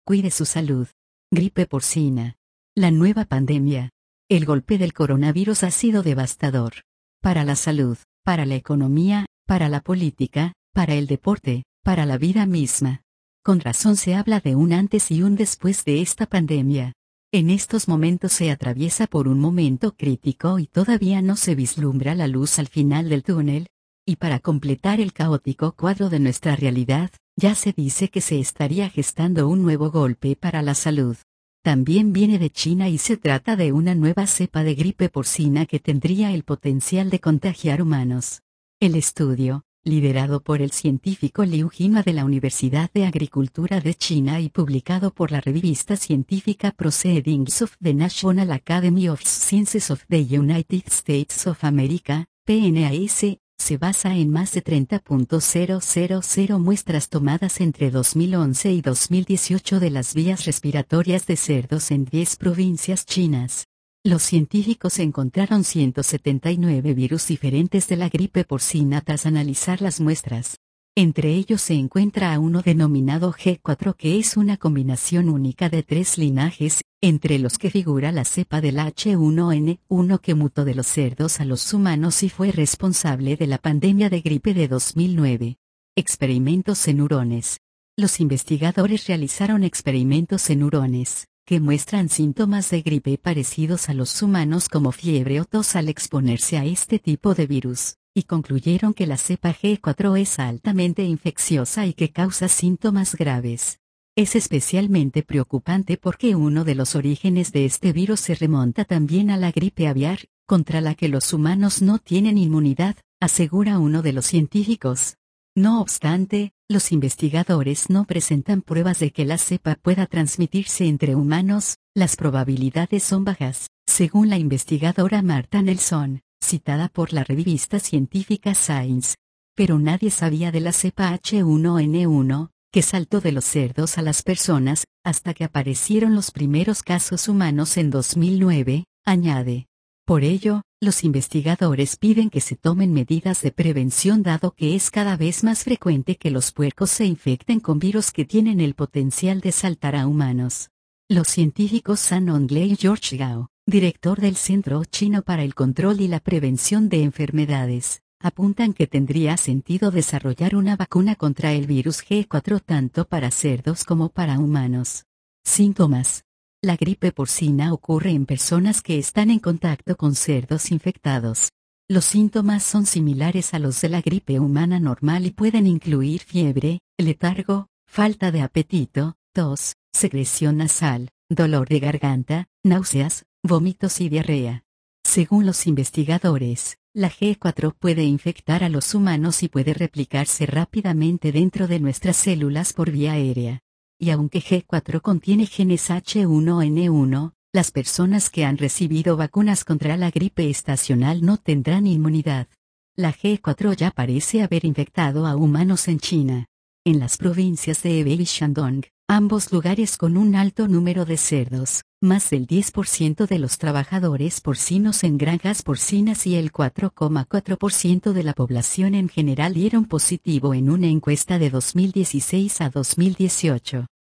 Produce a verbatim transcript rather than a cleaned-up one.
Cuide su salud. Gripe porcina. La nueva pandemia. El golpe del coronavirus ha sido devastador. Para la salud, para la economía, para la política, para el deporte, para la vida misma. Con razón se habla de un antes y un después de esta pandemia. En estos momentos se atraviesa por un momento crítico y todavía no se vislumbra la luz al final del túnel. Y para completar el caótico cuadro de nuestra realidad, ya se dice que se estaría gestando un nuevo golpe para la salud. También viene de China y se trata de una nueva cepa de gripe porcina que tendría el potencial de contagiar humanos. El estudio, liderado por el científico Liu Jinhua de la Universidad de Agricultura de China y publicado por la revista científica Proceedings of the National Academy of Sciences of the United States of America, P N A S, se basa en más de treinta mil muestras tomadas entre dos mil once y dos mil dieciocho de las vías respiratorias de cerdos en diez provincias chinas. Los científicos encontraron ciento setenta y nueve virus diferentes de la gripe porcina tras analizar las muestras. Entre ellos se encuentra a uno denominado G cuatro que es una combinación única de tres linajes, entre los que figura la cepa del H uno N uno que mutó de los cerdos a los humanos y fue responsable de la pandemia de gripe de dos mil nueve. Experimentos en hurones. Los investigadores realizaron experimentos en hurones, que muestran síntomas de gripe parecidos a los humanos como fiebre o tos al exponerse a este tipo de virus, y concluyeron que la cepa G cuatro es altamente infecciosa y que causa síntomas graves. Es especialmente preocupante porque uno de los orígenes de este virus se remonta también a la gripe aviar, contra la que los humanos no tienen inmunidad, asegura uno de los científicos. No obstante, los investigadores no presentan pruebas de que la cepa pueda transmitirse entre humanos, las probabilidades son bajas, según la investigadora Marta Nelson, citada por la revista científica Science. Pero nadie sabía de la cepa H uno N uno, que saltó de los cerdos a las personas, hasta que aparecieron los primeros casos humanos en dos mil nueve, añade. Por ello, los investigadores piden que se tomen medidas de prevención dado que es cada vez más frecuente que los puercos se infecten con virus que tienen el potencial de saltar a humanos. Los científicos San Ongle y George Gao, director del Centro Chino para el Control y la Prevención de Enfermedades, apuntan que tendría sentido desarrollar una vacuna contra el virus G cuatro tanto para cerdos como para humanos. Síntomas. La gripe porcina ocurre en personas que están en contacto con cerdos infectados. Los síntomas son similares a los de la gripe humana normal y pueden incluir fiebre, letargo, falta de apetito, tos, secreción nasal, dolor de garganta, náuseas, vómitos y diarrea. Según los investigadores, la G cuatro puede infectar a los humanos y puede replicarse rápidamente dentro de nuestras células por vía aérea. Y aunque G cuatro contiene genes H uno N uno, las personas que han recibido vacunas contra la gripe estacional no tendrán inmunidad. La G cuatro ya parece haber infectado a humanos en China. En las provincias de Hebei y Shandong, ambos lugares con un alto número de cerdos, más del diez por ciento de los trabajadores porcinos en granjas porcinas y el cuatro coma cuatro por ciento de la población en general dieron positivo en una encuesta de dos mil dieciséis a dos mil dieciocho.